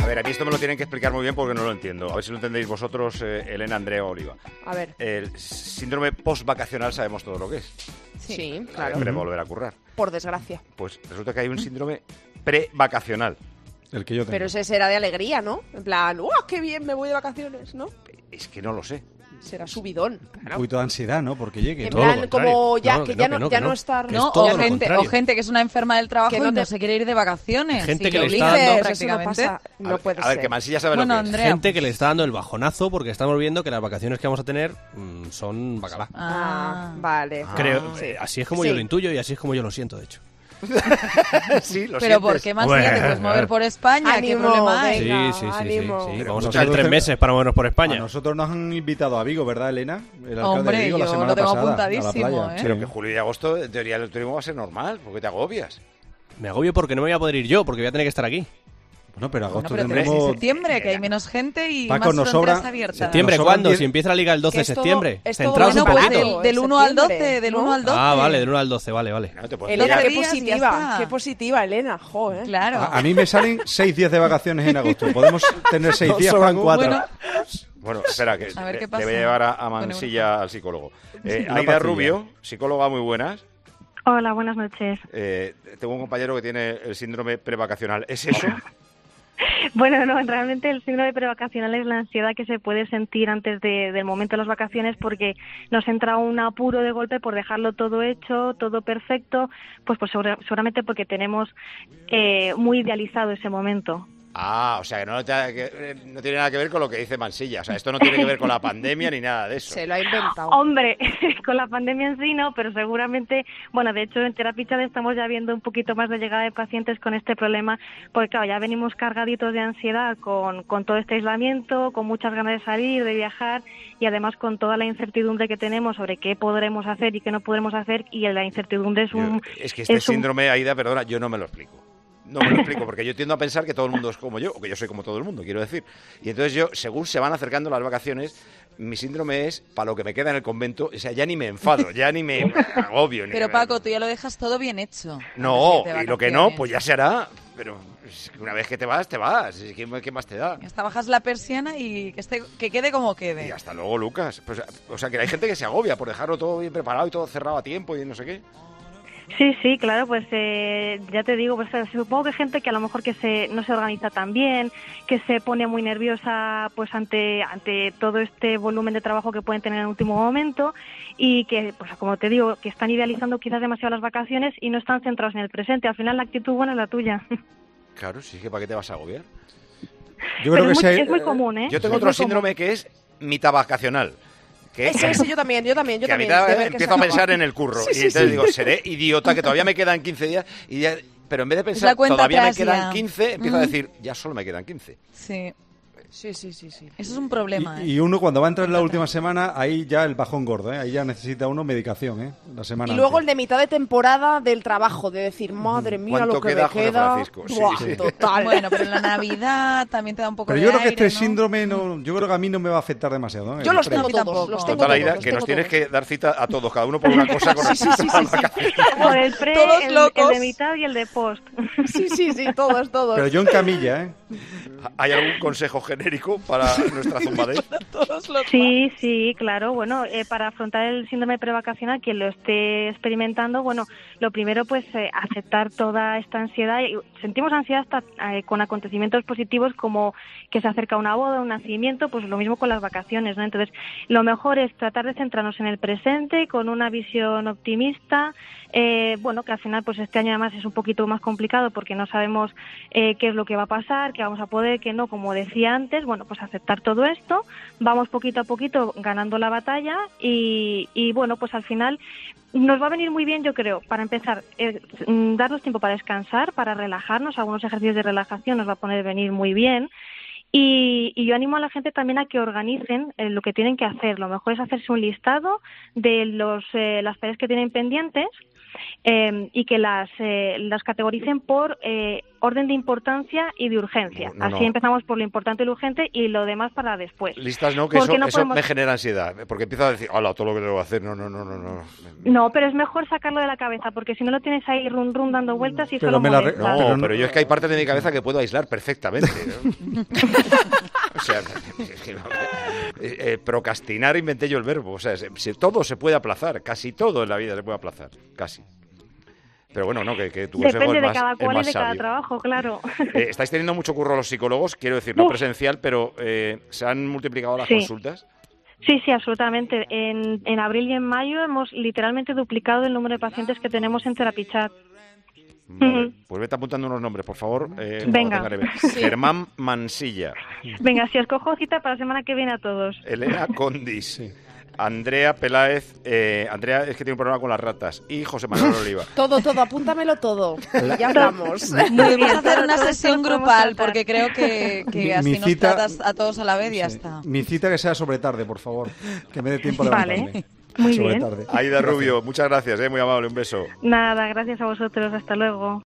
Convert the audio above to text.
A ver, a mí esto me lo tienen que explicar muy bien porque no lo entiendo. A ver si lo entendéis vosotros, Elena, Andrea o Oliva. A ver. El síndrome postvacacional sabemos todo lo que es. Sí, claro. Volver a currar. Por desgracia. Pues resulta que hay un síndrome prevacacional. El que yo tengo. Pero ese será de alegría, ¿no? En plan, qué bien, me voy de vacaciones, ¿no? Es que no lo sé. Será subidón. Un poquito de ansiedad, ¿no? Porque llegue. En todo lo plan, contrario. como ya, No, que que ya no, no, que ya no. no estar... Que es No, todo o lo gente contrario. que es una enferma del trabajo Que no y no te- se quiere ir de vacaciones. Gente y que le le está obligan dando- Eso no prácticamente. pasa. No puede A ver, ser. que Mansilla sabe Bueno, lo que es. Andrea. Gente que le está dando el bajonazo porque estamos viendo que las vacaciones que vamos a tener son bacalá. Vale. Creo, Sí. así es como Sí. yo lo intuyo y así es como yo lo siento, de hecho. Sí, lo Pero sientes. ¿por qué más Bueno, te puedes mover por España? ¿Qué Ánimo, problema hay? venga. Sí. ánimo. Vamos a Nosotros tener 3 meses para movernos por A España. nosotros nos han invitado a Vigo, ¿verdad, Elena? El alcalde Hombre, de Vigo la yo semana lo tengo pasada, apuntadísimo, a la playa. ¿eh? Pero que julio y agosto, en teoría, el turismo va a ser normal. ¿Por qué te agobias? Me agobio porque no me voy a poder ir yo, porque voy a tener que estar aquí. Bueno, pero Bueno, agosto pero tenés tendremos... septiembre, que hay menos gente y Paco, más nos fronteras sobra- abiertas. ¿Septiembre Nos sobran cuándo? 10 Si empieza la liga el 12 Que de es todo- septiembre. es todo Centraos un Bueno, pues poquito. del 1 al 12, septiembre, del ¿no? 1 al 12. Ah, vale, del 1 al 12, vale. No te puedes Elena, Elena, qué días, ya positiva. está. Qué positiva, Elena. Joder. Claro. A mí me salen 6 días de vacaciones en agosto. ¿Podemos tener 6 Nos días, sobran Paco? 4. Bueno, Bueno, espera, que A ver qué le pasa voy a llevar a con Mansilla al psicólogo. Una Aida pastilla. Rubio, psicóloga, muy buenas. Hola, buenas noches. Tengo un compañero que tiene el síndrome prevacacional. ¿Es eso? Bueno, no, realmente el síndrome prevacacional es la ansiedad que se puede sentir antes del momento de las vacaciones porque nos entra un apuro de golpe por dejarlo todo hecho, todo perfecto, pues seguramente porque tenemos muy idealizado ese momento. Ah, o sea, que no tiene nada que ver con lo que dice Mansilla. O sea, esto no tiene que ver con la pandemia ni nada de eso. Se lo ha inventado. Hombre, con la pandemia en sí no, pero seguramente, bueno, de hecho en Terapia Chat estamos ya viendo un poquito más de llegada de pacientes con este problema, porque claro, ya venimos cargaditos de ansiedad con todo este aislamiento, con muchas ganas de salir, de viajar y además con toda la incertidumbre que tenemos sobre qué podremos hacer y qué no podremos hacer y la incertidumbre es un... Es que este síndrome, Aida, perdona, yo no me lo explico. No me lo explico, porque yo tiendo a pensar que todo el mundo es como yo, o que yo soy como todo el mundo, quiero decir. Y entonces yo, según se van acercando las vacaciones, mi síndrome es, para lo que me queda en el convento, o sea, ya ni me enfado, ya ni me agobio. pero Paco, tú ya lo dejas todo bien hecho. No, antes de irte de y lo que no, vacaciones. pues ya se hará. Pero es que una vez que te vas, te vas. ¿Qué más te da? Hasta bajas la persiana y que quede como quede. Y hasta luego, Lucas. Pues, o sea, que hay gente que se agobia por dejarlo todo bien preparado y todo cerrado a tiempo y no sé qué. Sí, claro, pues ya te digo, pues supongo que hay gente que a lo mejor que no se organiza tan bien, que se pone muy nerviosa pues ante todo este volumen de trabajo que pueden tener en el último momento y que, pues como te digo, que están idealizando quizás demasiado las vacaciones y no están centrados en el presente. Al final la actitud buena es la tuya. Claro, sí, que ¿para qué te vas a agobiar? Yo Pero creo que es muy común, ¿eh? Yo tengo Es otro muy síndrome que es mitavacacional. Que Ese, yo también. que a mitad empiezo a pensar en el curro. Sí, y sí, entonces sí. digo, seré idiota, que todavía me quedan 15 días. Y ya, pero en vez de la pensar, cuenta todavía me atrás quedan ya. 15, empiezo a decir, ya solo me quedan 15. Sí, Sí. eso es un problema. Y uno cuando va a entrar en la última semana, ahí ya el bajón gordo, ¿eh? Ahí ya necesita uno medicación, ¿eh? La semana Y luego el antes. de mitad de temporada del trabajo, de decir, madre mía, ¿Cuánto lo que queda, me José queda. Francisco? Sí, Buah, sí. total. Bueno, pero en la Navidad también te da un poco Pero de yo creo que aire, este ¿no? síndrome, yo creo que a mí no me va a afectar demasiado, ¿eh? Yo los El tengo pre. todos, tampoco. los tengo Total, todos. Aida, los que nos tengo tienes todos. que dar cita a todos, cada uno por una cosa con respecto a las vacaciones. Por el pre, Todos el locos. de mitad y el de post. Sí, todos. Pero yo en camilla, ¿eh? ¿Hay algún consejo genérico para nuestra zumbadez? Todos los Sí, claro. Bueno, para afrontar el síndrome prevacacional, quien lo esté experimentando, bueno, lo primero pues aceptar toda esta ansiedad. Sentimos ansiedad hasta con acontecimientos positivos como que se acerca una boda, un nacimiento, pues lo mismo con las vacaciones, ¿no? Entonces, lo mejor es tratar de centrarnos en el presente con una visión optimista. Bueno, que al final pues este año además es un poquito más complicado porque no sabemos qué es lo que va a pasar, qué vamos a poder, qué no, como decía antes. Bueno, pues aceptar todo esto, vamos poquito a poquito ganando la batalla y bueno, pues al final nos va a venir muy bien, yo creo, para empezar, darnos tiempo para descansar, para relajarnos, algunos ejercicios de relajación nos va a poner venir muy bien. Y yo animo a la gente también a que organicen lo que tienen que hacer. Lo mejor es hacerse un listado de las tareas que tienen pendientes y que las categoricen por orden de importancia y de urgencia. Así empezamos por lo importante y lo urgente y lo demás para después. Listas no, que eso me genera ansiedad, porque empiezo a decir, hola, todo lo que debo hacer, no. No, pero es mejor sacarlo de la cabeza, porque si no lo tienes ahí rum dando vueltas y pero solo molesta. Pero yo es que hay partes de mi cabeza que puedo aislar perfectamente, ¿no? O sea, procrastinar inventé yo el verbo, o sea, todo se puede aplazar, casi todo en la vida se puede aplazar, casi. Pero bueno, no, que tu consejo depende es más, de cada cual y de cada sabio. trabajo, claro. Estáis teniendo mucho curro los psicólogos, quiero decir, no presencial, pero ¿se han multiplicado las consultas? Sí, absolutamente. En abril y en mayo hemos literalmente duplicado el número de pacientes que tenemos en TerapiChat. Vale. Pues vete apuntando unos nombres, por favor. Venga. Germán Mansilla. Venga, si os cojo cita para la semana que viene a todos. Elena Condis. Sí. Andrea Peláez, Andrea es que tiene un problema con las ratas, y José Manuel Oliva. Todo, apúntamelo todo. Ya hablamos. Vamos a hacer una sesión grupal, porque creo que así nos tratas a todos a la vez y ya está. Mi cita que sea sobre tarde, por favor, que me dé tiempo a levantarme. Vale, muy sobre bien. Tarde. Aida Rubio, muchas gracias, muy amable, un beso. Nada, gracias a vosotros, hasta luego.